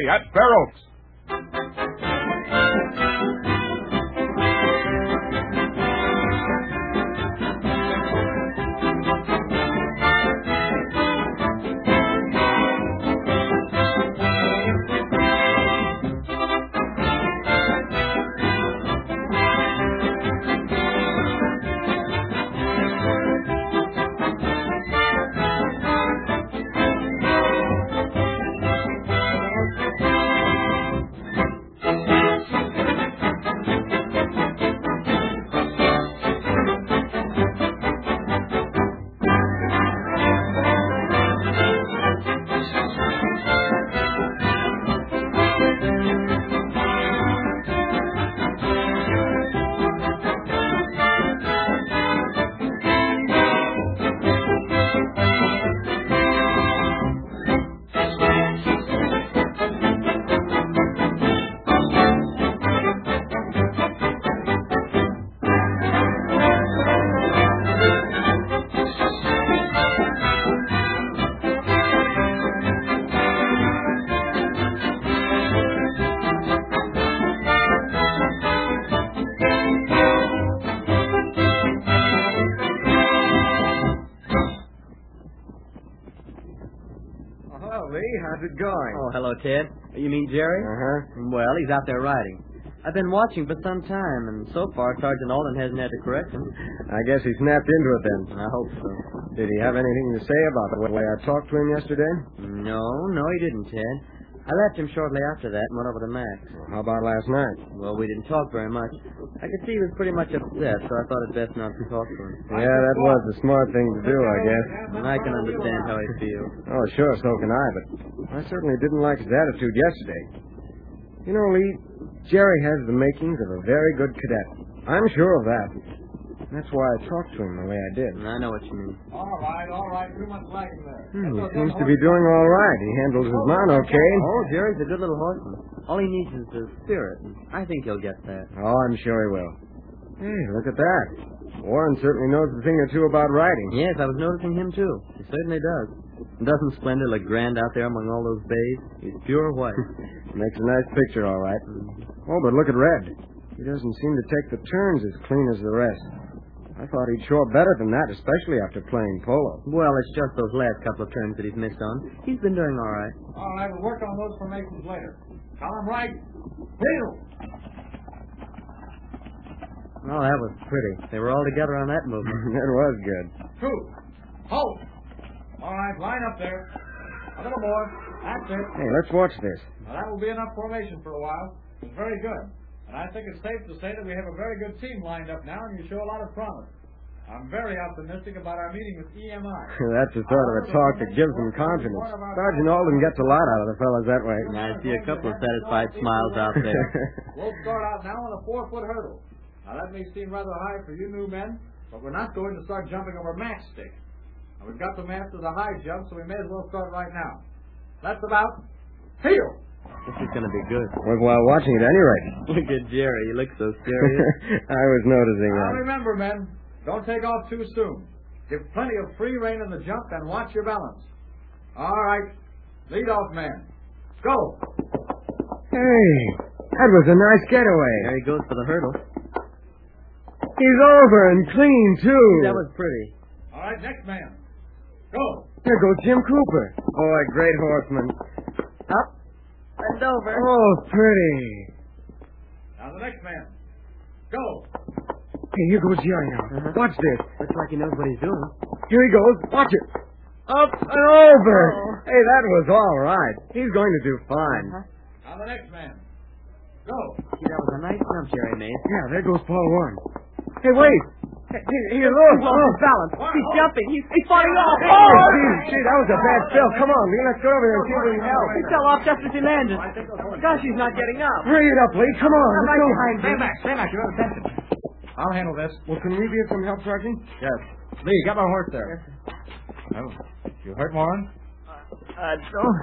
only at Fair Oaks. How's it going? Oh, hello, Ted. You mean Jerry? Uh-huh. Well, he's out there riding. I've been watching for some time, and so far Sergeant Alden hasn't had to correct him. I guess he snapped into it then. I hope so. Did he have anything to say about the way I talked to him yesterday? No, he didn't, Ted. I left him shortly after that and went over to Max. Well, how about last night? Well, we didn't talk very much. I could see he was pretty much upset, so I thought it best not to talk to him. Yeah, that was the smart thing to do, I guess. And I can understand how he feels. Oh, sure, so can I, but I certainly didn't like his attitude yesterday. You know, Lee, Jerry has the makings of a very good cadet. I'm sure of that. That's why I talked to him the way I did. I know what you mean. All right. Too much lagging there. He seems to be doing all right. He handles his mount okay. Oh, Jerry's a good little horseman. All he needs is the spirit. I think he'll get that. Oh, I'm sure he will. Hey, look at that. Warren certainly knows a thing or two about riding. Yes, I was noticing him, too. He certainly does. Doesn't Splendor look grand out there among all those bays? He's pure white. Makes a nice picture, all right. Oh, but look at Red. He doesn't seem to take the turns as clean as the rest. I thought he'd show up better than that, especially after playing polo. Well, it's just those last couple of turns that he's missed on. He's been doing all right. All right, we'll work on those formations later. Column right. Heel. Oh, that was pretty. They were all together on that movement. That was good. Two. Hold. All right, line up there. A little more. That's it. Hey, let's watch this. Now, that will be enough formation for a while. It's very good. And I think it's safe to say that we have a very good team lined up now, and you show a lot of promise. I'm very optimistic about our meeting with EMI. That's the sort of a talk that gives them confidence. Sergeant Alden gets a lot out of the fellas that way. I see a couple of satisfied smiles out there. We'll start out now on a 4-foot hurdle. Now, that may seem rather high for you new men, but we're not going to start jumping over match stick. Now, we've got to master the high jump, so we may as well start right now. That's about heel. This is going to be good. Worthwhile watching at any rate. Look at Jerry. He looks so serious. I was noticing Now, that. remember, men, don't take off too soon. Give plenty of free rein in the jump and watch your balance. All right. Lead off, man. Go. Hey, that was a nice getaway. There he goes for the hurdle. He's over and clean, too. That was pretty. All right, next man. Go. There goes Jim Cooper. Boy, great horseman. Up. Bend over. Oh, pretty. Now the next man. Go. Hey, here goes Jerry now. Watch this. Looks like he knows what he's doing. Here he goes. Watch it. Up and over. Oh. Hey, that was all right. He's going to do fine. Now the next man. Go. See, that was a nice jump Jerry made. Yeah, there goes Paul Warren. Hey, wait. He lost his balance. He's jumping. He's falling off. Oh, gee, that was a bad spill. Come on, Lee. Let's go over there and see if we can help. He fell off just as he landed. Gosh, he's not getting up. Hurry it up, Lee. Come on. I'm right Let's go. behind Stay him. back. You're out of attention. I'll handle this. Well, can we be of some help, Sergeant? Yes. Lee, get my horse there. Oh, you hurt, Warren? I don't.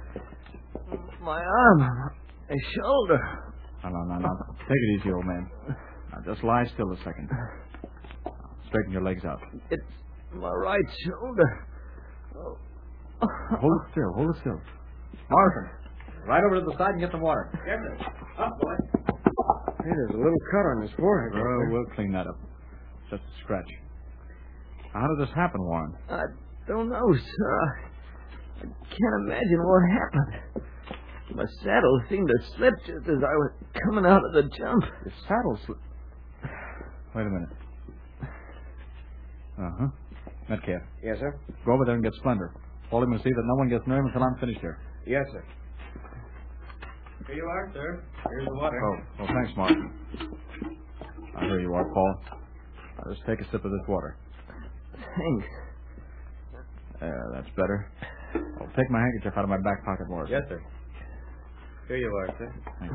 My arm. My shoulder. No. Take it easy, old man. Now, just lie still a second. Straighten your legs out. It's my right shoulder. Hold it still. Martin, Right over to the side and get some water. Yes, sir. Up, boy. Hey, there's a little cut on his forehead. there. We'll clean that up. Just a scratch. How did this happen, Warren? I don't know, sir. I can't imagine what happened. My saddle seemed to slip just as I was coming out of the jump. The saddle slip. Wait a minute. Uh-huh. Metcalf, Yes, sir? go over there and get Splendor. Hold him and see that no one gets near him until I'm finished here. Yes, sir. Here you are, sir. Here's the water. Oh, thanks, Mark. Here you are, Paul. Now, just take a sip of this water. Thanks. That's better. Oh, take my handkerchief out of my back pocket, Morris. Yes, sir. Here you are, sir. Thank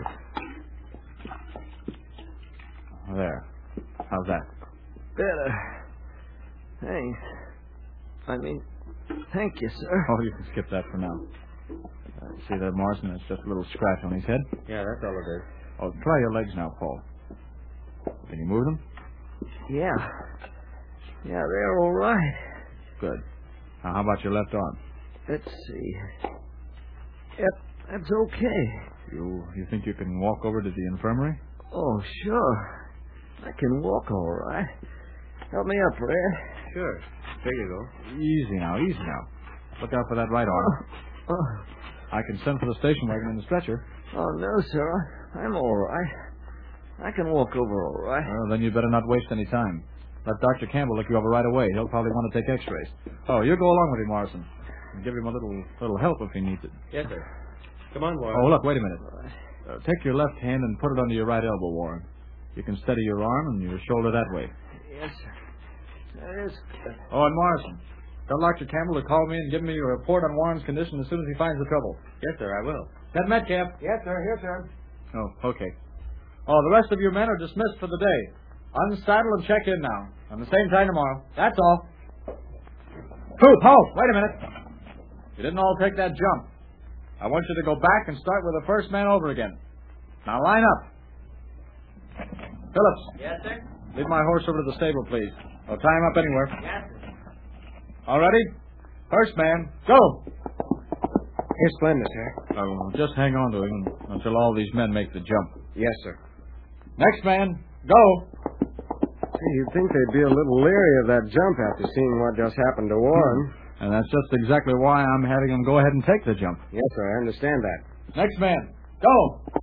you. There. How's that? Better. Thanks. I mean, thank you, sir. Oh, you can skip that for now. See there, Morrison? It's just a little scratch on his head. Yeah, that's all it is. Oh, try your legs now, Paul. Can you move them? Yeah. Yeah, they're all right. Good. Now, how about your left arm? Let's see. Yep, that's okay. You think you can walk over to the infirmary? Oh, sure. I can walk all right. Help me up, Red. Sure. Here you go. Easy now. Look out for that right arm. I can send for the station wagon and the stretcher. Oh, no, sir. I'm all right. I can walk over all right. Well, then you'd better not waste any time. Let Dr. Campbell look you over right away. He'll probably want to take x-rays. Oh, you go along with him, Morrison. And give him a little help if he needs it. Yes, sir. Come on, Warren. Oh, look, wait a minute. Take your left hand and put it under your right elbow, Warren. You can steady your arm and your shoulder that way. Yes, sir. That is... Oh, and Morrison, tell Dr. Campbell to call me and give me a report on Warren's condition as soon as he finds the trouble. Yes, sir, I will. That Metcalf? Yes, sir. Here, sir. Oh, okay. Oh, the rest of you men are dismissed for the day. Unsaddle and check in now. On the same time tomorrow. That's all. Halt! Wait a minute. You didn't all take that jump. I want you to go back and start with the first man over again. Now line up. Phillips. Yes, sir? Lead my horse over to the stable, please. I'll tie him up anywhere. Yes, sir. All ready? First man, go! Here's Splendor, sir. Just hang on to him until all these men make the jump. Yes, sir. Next man, go! See, you'd think they'd be a little leery of that jump after seeing what just happened to Warren. And that's just exactly why I'm having him go ahead and take the jump. Yes, sir. I understand that. Next man, go!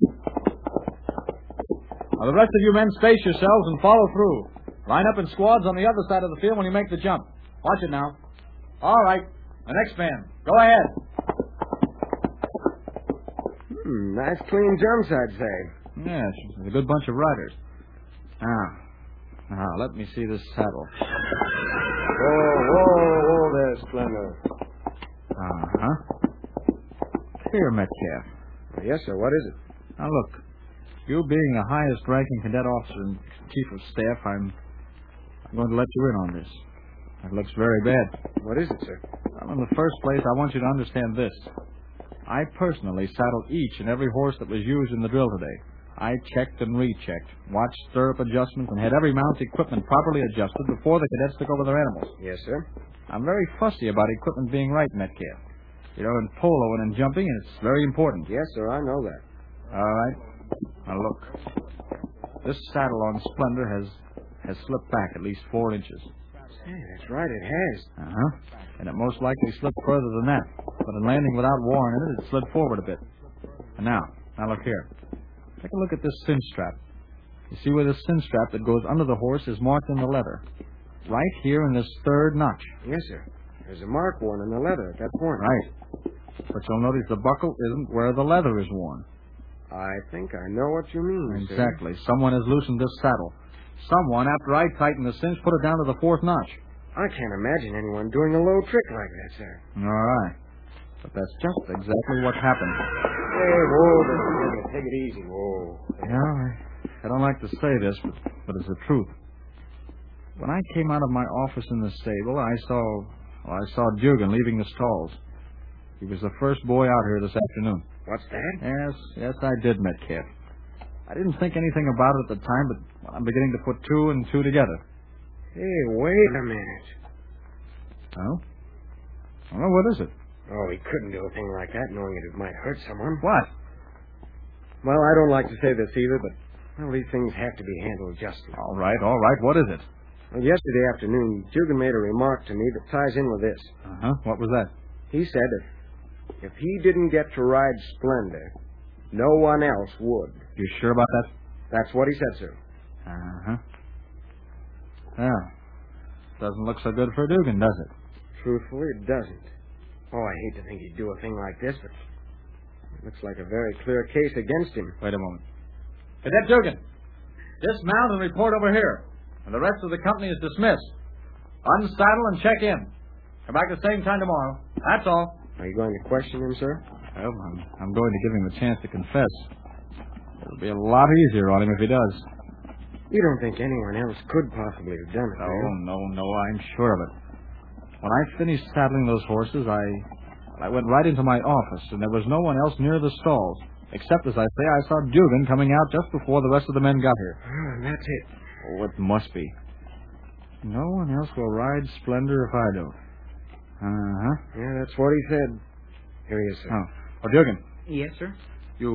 Now, the rest of you men space yourselves and follow through. Line up in squads on the other side of the field when you make the jump. Watch it now. All right. The next man, go ahead. Nice clean jumps, I'd say. Yes, it's a good bunch of riders. Now, let me see this saddle. Whoa there, Splendor. Uh-huh. Here, Metcalf. Yes, sir. What is it? Now, look. You being the highest-ranking cadet officer and chief of staff, I'm going to let you in on this. It looks very bad. What is it, sir? Well, in the first place, I want you to understand this. I personally saddled each and every horse that was used in the drill today. I checked and rechecked, watched stirrup adjustments, and had every mount's equipment properly adjusted before the cadets took over their animals. Yes, sir. I'm very fussy about equipment being right, Metcalf. You know, in polo and in jumping, it's very important. Yes, sir. I know that. All right. Now, look. This saddle on Splendor has slipped back at least 4 inches. Hey, that's right. It has. Uh-huh. And it most likely slipped further than that. But in landing without Warren in it, it slid forward a bit. And now look here. Take a look at this cinch strap. You see where this cinch strap that goes under the horse is marked in the leather? Right here in this third notch. Yes, sir. There's a mark worn in the leather at that point. Right. But you'll notice the buckle isn't where the leather is worn. I think I know what you mean, sir. Exactly. Someone has loosened this saddle. Someone, after I tightened the cinch, put it down to the 4th notch. I can't imagine anyone doing a low trick like that, sir. All right. But that's just exactly what happened. Hey, whoa, take it easy, whoa. Yeah, I don't like to say this, but it's the truth. When I came out of my office in the stable, I saw Dugan leaving the stalls. He was the first boy out here this afternoon. What's that? Yes, I did, Metcalf. I didn't think anything about it at the time, but I'm beginning to put 2 and 2 together. Hey, wait a minute. Oh? Well, what is it? Oh, he couldn't do a thing like that knowing it might hurt someone. What? Well, I don't like to say this either, but, well, these things have to be handled justly. All right. What is it? Well, yesterday afternoon, Dugan made a remark to me that ties in with this. Uh-huh. What was that? He said if he didn't get to ride Splendor, no one else would. You sure about that? That's what he said, sir. Uh-huh. Well, doesn't look so good for Dugan, does it? Truthfully, it doesn't. Oh, I hate to think he'd do a thing like this, but it looks like a very clear case against him. Wait a moment. Cadet Dugan, dismount and report over here. And the rest of the company is dismissed. Unsaddle and check in. Come back at the same time tomorrow. That's all. Are you going to question him, sir? Well, I'm going to give him a chance to confess. It'll be a lot easier on him if he does. You don't think anyone else could possibly have done it, do you? No, I'm sure of it. When I finished saddling those horses, I went right into my office, and there was no one else near the stalls, except, as I say, I saw Dugan coming out just before the rest of the men got here. Oh, and that's it. Oh, it must be. No one else will ride Splendor if I do. Uh-huh. Yeah, that's what he said. Here he is, sir. Oh, Dugan, Yes, sir. you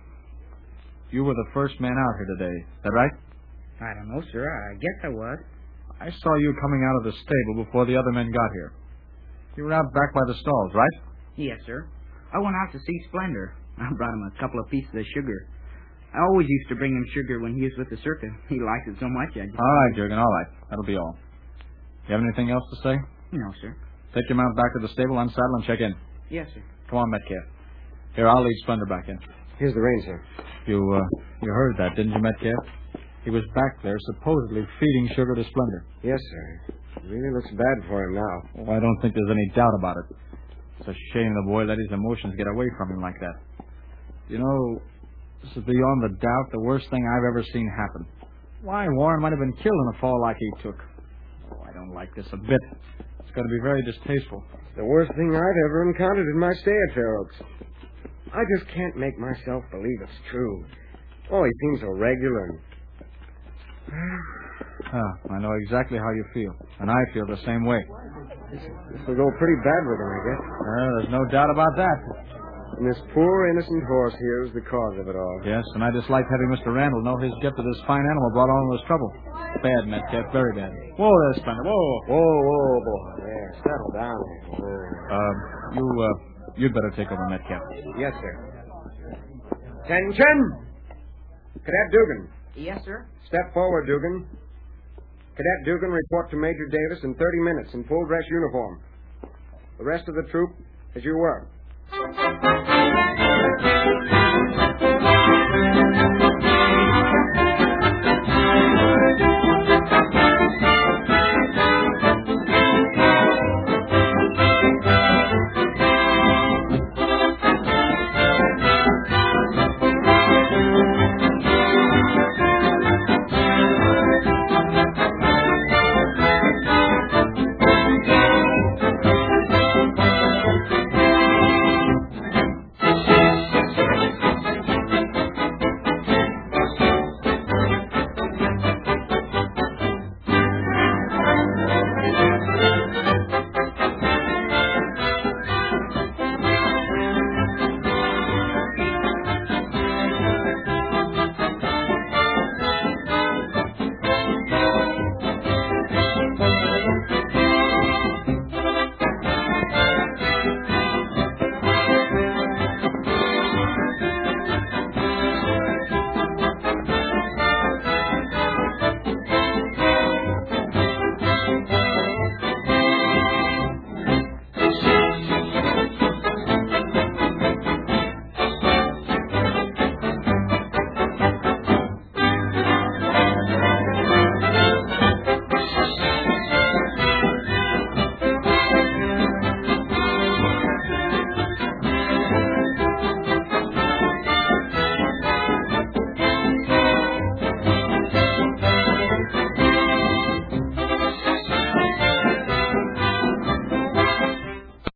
were the first man out here today. Is that right? I don't know, sir. I guess I was. I saw you coming out of the stable before the other men got here. You were out back by the stalls, right? Yes, sir. I went out to see Splendor. I brought him a couple of pieces of sugar. I always used to bring him sugar when he was with the circus. He liked it so much, I just... All right, Dugan, all right. That'll be all. You have anything else to say? No, sir. Take your mount back to the stable, unsaddle, and check in. Yes, sir. Come on, Metcalf. Here, I'll lead Splendor back in. Here's the rein, sir. You heard that, didn't you, Metcalf? He was back there supposedly feeding sugar to Splendor. Yes, sir. It really looks bad for him now. Oh, I don't think there's any doubt about it. It's a shame the boy let his emotions get away from him like that. You know, this is beyond the doubt the worst thing I've ever seen happen. Why, Warren might have been killed in a fall like he took. Oh, I don't like this a bit. It's going to be very distasteful. It's the worst thing I've ever encountered in my stay at Fair Oaks. I just can't make myself believe it's true. Oh, he seems so regular and... I know exactly how you feel, and I feel the same way. This will go pretty bad with him, I guess. There's no doubt about that. And this poor innocent horse here is the cause of it all. Yes, and I dislike having Mr. Randall know his gift of this fine animal brought on all this trouble. Bad, Metcalf, very bad. Whoa there, Splendor, whoa. Whoa, boy. There, settle down. You'd better take over, Metcalf. Yes, sir. Attention! Cadet Dugan. Yes, sir. Step forward, Dugan. Cadet Dugan, report to Major Davis in 30 minutes in full dress uniform. The rest of the troop, as you were.